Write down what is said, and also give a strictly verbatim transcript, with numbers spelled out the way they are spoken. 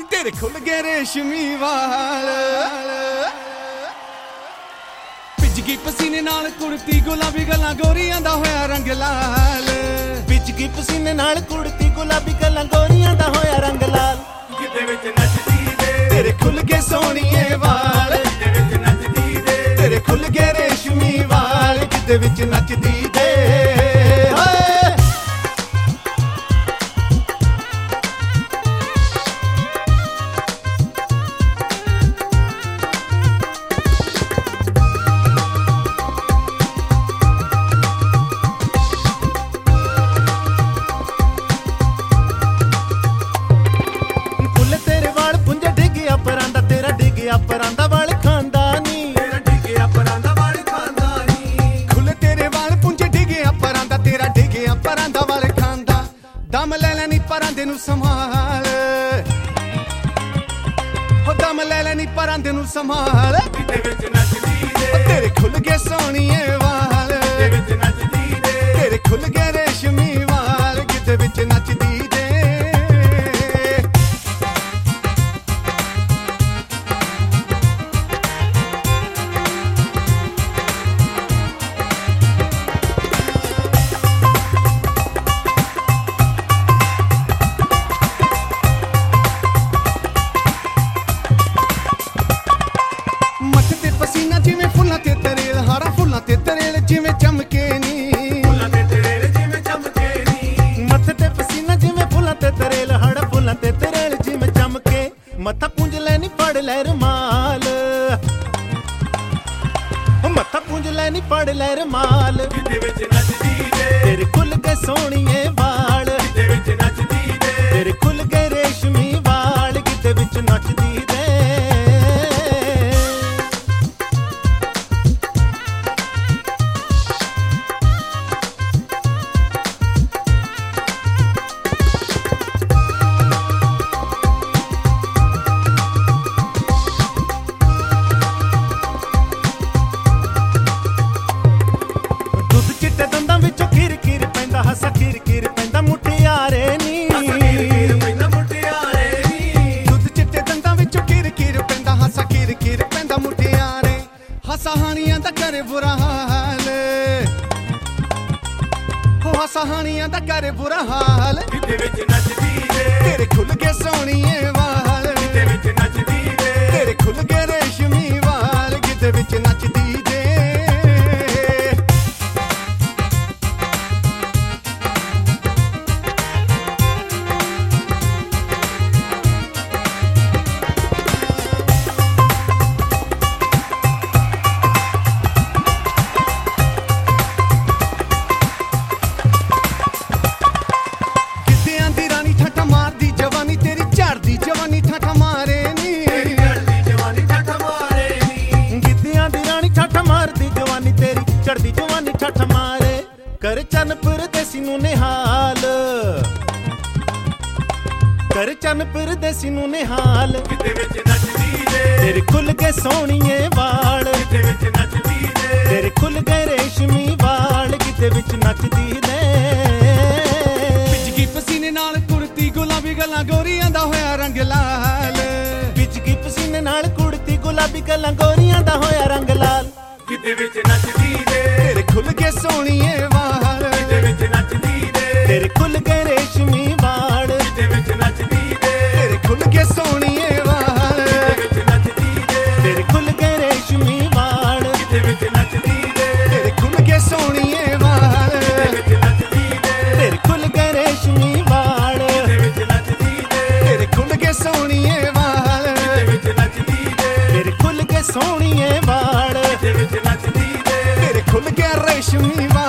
ਤੇਰੇ ਖੁੱਲ ਗਏ ਰੇਸ਼ਮੀ ਵਾਲ ਭਿੱਜ ਗਈ ਪਸੀਨੇ ਨਾਲ ਕੁੜਤੀ ਗੁਲਾਬੀ ਗੱਲਾਂ ਗੋਰੀਆਂ ਦਾ ਹੋਇਆ ਰੰਗ ਲਾਲ ਭਿੱਜ ਗਈ ਪਸੀਨੇ ਨਾਲ ਕੁੜਤੀ ਗੁਲਾਬੀ ਗੱਲਾਂ ਗੋਰੀਆਂ ਦਾ ਹੋਇਆ ਰੰਗ ਲਾਲ ਕਿਤੇ ਵਿੱਚ ਨੱਚਦੀ ਦੇ ਤੇਰੇ ਖੁੱਲ ਗਏ ਸੋਹਣੀਏ ਵਾਲ ਕਿਤੇ ਵਿੱਚ ਨੱਚਦੀ ਦੇ ਤੇਰੇ ਖੁੱਲ ਗਏ ਰੇਸ਼ਮੀ ਵਾਲ ਕਿਤੇ ਵਿੱਚ ਨੱਚਦੀ ਦੇ ਪਰਾਂ ਦਾ ਵਾਲ ਖਾਂਦਾ ਨੀ ਤੇਰਾ ਡਿੱਗਿਆ ਪਰਾਂ ਦਾ ਵਾਲ ਖਾਂਦਾ ਨੀ ਖੁੱਲੇ ਤੇਰੇ ਵਾਲ ਪੁੰਝੇ ਡਿੱਗਿਆ ਪਰਾਂ ਦਾ ਤੇਰਾ ਡਿੱਗਿਆ ਪਰਾਂ ਦਾ ਵਾਲ ਖਾਂਦਾ ਦਮ ਲੈ ਲੈਣੀ ਪਰਾਂ ਦੇ ਨੂੰ ਸੰਭਾਲ ਹੋ ਦਮ ਲੈ ਲੈਣੀ ਪਰਾਂ ਦੇ ਨੂੰ ਸੰਭਾਲ ਕਿਤੇ ਵਿੱਚ ਨੱਚਦੀ ਦੇ ਤੇਰੇ ਖੁੱਲ ਗਏ ਸੋਹਣੀਏ ਵਾਲ ਕਿਤੇ ਵਿੱਚ ਨੱਚਦੀ ਦੇ ਤੇਰੇ ਖੁੱਲ ਗਏ ਰੇਸ਼ਮੀ ਵਾਲ ਕਿਤੇ ਵਿੱਚ ਨੱਚਦੀ ਦੇ ਪਸੀਨਾ ਜਿਵੇਂ ਫੁੱਲਾਂ ਤੇ ਤਰੇਲ ਹਾਰਾ ਫੁੱਲਾਂ ਤੇ ਤਰੇਲ ਜਿਵੇਂ ਚਮਕੇ ਨੀ ਫੁੱਲਾਂ ਤੇ ਤਰੇਲ ਜਿਵੇਂ ਚਮਕੇ ਨੀ ਮੱਥੇ ਤੇ ਪਸੀਨਾ ਜਿਵੇਂ ਫੁੱਲਾਂ ਤੇ ਤਰੇਲ ਹਾਰਾ ਫੁੱਲਾਂ ਤੇ ਤਰੇਲ ਜਿਵੇਂ ਚਮਕੇ ਮੱਥਾ ਪੂੰਝ ਲੈ ਨੀ ਫੜ ਲੈ ਰਮਾਲ ਮੱਥਾ ਪੂੰਝ ਲੈ ਨੀ ਫੜ ਲੈ ਰਮਾਲ ਕਿਤੇ ਵਿੱਚ ਨੱਚਦੀ ਦੇ ਤੇਰੇ ਖੁੱਲ ਕੇ ਸੋਹਣੀਏ ਵਾਲ ਕਿਤੇ ਵਿੱਚ ਨੱਚਦੀ ਦੇ ਤੇਰੇ ਖੁੱਲ ਕੇ ਰੇਸ਼ਮੀ ਵਾਲ ਕਿਤੇ ਵਿੱਚ ਨੱਚਦੀ ਦੇ ਹੱਸਾ ਕਿਰ ਕਿਰ ਪੈਂਦਾ ਮੁਟਿਆਰੇ ਨੀ ਹੱਸਾ ਕਿਰ ਕਿਰ ਪੈਂਦਾ ਮੁਟਿਆਰੇ ਨੀ ਦੁੱਧ ਚਿੱਟੇ ਦੰਦਾਂ ਵਿੱਚੋਂ ਕਿਰ ਕਿਰ ਪੈਂਦਾ ਹੱਸਾ ਕਿਰ ਕਿਰ ਪੈਂਦਾ ਮੁਟਿਆਰੇ ਹੱਸਾ ਹਾਣੀਆਂ ਦਾ ਕਰੇ ਬੁਰਾ ਹਾਲ ਹੋ ਹੱਸਾ ਹਾਣੀਆਂ ਦਾ ਕਰੇ ਬੁਰਾ ਹਾਲ ਕਿਤੇ ਵਿੱਚ ਨੱਚਦੀ ਦੇ ਤੇਰੇ ਖੁੱਲ ਗਏ ਸੋਹਣੀਏ ਵਾਲ ਕਿਤੇ ਵਿੱਚ ਨੱਚਦੀ ਦੇ ਤੇਰੇ ਖੁੱਲ ਗਏ ਰੇਸ਼ਮੀ ਵਾਲ ਕਿਤੇ ਵਿੱਚ ਨੱਚਦੀ ਦੇ ਜਵਾਨੀ ਠਾਠਾ ਮਾਰੇ ਨੀ ਚੜਦੀ ਜਵਾਨੀ ਠਾਠਾ ਮਾਰੇ ਨੀ ਗਿੱਧਿਆਂ ਦੀ ਰਾਣੀ ਠਾਠਾ ਮਾਰਦੀ ਜਵਾਨੀ ਤੇਰੀ ਚੜਦੀ ਜਵਾਨੀ ਠਾਠਾ ਮਾਰੇ ਕਰ ਚੰਨ ਪਰਦੇਸੀ ਨੂੰ ਨਿਹਾਲ ਕਰ ਚੰਨ ਪਰਦੇਸੀ ਨੂੰ ਨਿਹਾਲ ਕਿਤੇ ਵਿੱਚ ਨੱਚਦੀ ਦੇ ਤੇਰੇ ਖੁੱਲ ਗਏ ਸੋਹਣੀਏ ਵਾਲ ਕਿਤੇ ਵਿੱਚ ਨੱਚਦੀ ਦੇ ਤੇਰੇ ਖੁੱਲ ਗਏ ਰੇਸ਼ਮੀ ਵਾਲ ਕਿਤੇ ਵਿੱਚ ਨੱਚਦੀ ਦੇ ਭਿੱਜ ਗਈ ਪਸੀਨੇ ਨਾਲ ਕੁੜਤੀ ਗੁਲਾਬੀ ਗੱਲਾਂ ਗੋਰੀਆਂ ਦਾ ਹੋਇਆ ਰੰਗ ਲਾਲ ਭਿੱਜ ਗਈ ਪਸੀਨੇ ਨਾਲ ਕੁੜਤੀ ਗੁਲਾਬੀ ਗੱਲਾਂ ਗੋਰੀਆਂ ਦਾ ਹੋਇਆ ਰੰਗ ਲਾਲ ਕਿਤੇ ਵਿੱਚ ਨੱਚਦੀ ਦੇ ਤੇਰੇ ਖੁੱਲ ਗਏ ਸੋਹਣੀਏ ਵਾਲ ਕਿਤੇ ਵਿੱਚ ਨੱਚਦੀ ਦੇ ਤੇਰੇ ਖੁੱਲ ਗਏ ਰੇਸ਼ਮੀ ਵਾਲ ਕਿਤੇ ਵਿੱਚ ਨੱਚਦੀ ਦੇ ਤੇਰੇ ਖੁੱਲ ਗਏ ਸੋਹਣੀਏ ਵਾਲ ਕਿਤੇ ਵਿੱਚ ਨੱਚਦੀ ਦੇ ਤੇਰੇ ਖੁੱਲ ਗਏ ਰੇਸ਼ਮੀ ਵਾਲ ਕਿਤੇ ਵਿੱਚ ਨੱਚਦੀ ਦੇ ਤੇਰੇ ਖੁੱਲ ਗਏ ਸੋਹਣੀਏ ਵਾਲ ਕਿਤੇ ਵਿੱਚ ਨੱਚਦੀ ਦੇ ਤੇਰੇ ਖੁੱਲ ਗਏ ਰੇਸ਼ਮੀ ਵਾਲ ਕਿਤੇ ਵਿੱਚ ਨੱਚਦੀ ਦੇ ਤੇਰੇ ਖੁੱਲ ਗਏ ਸੋਹਣੀਏ ਵਾਲ ਕਿਤੇ ਵਿੱਚ ਨੱਚਦੀ ਦੇ ਤੇਰੇ ਖੁੱਲ ਗਏ ਸੋਹਣੀਏ ਵਾਲ ਕਿਤੇ ਵਿੱਚ ਨੱਚਦੀ ਦੇ ਤੇਰੇ ਖੁੱਲ ਗਏ ਰੇਸ਼ਮੀ ਵਾਲ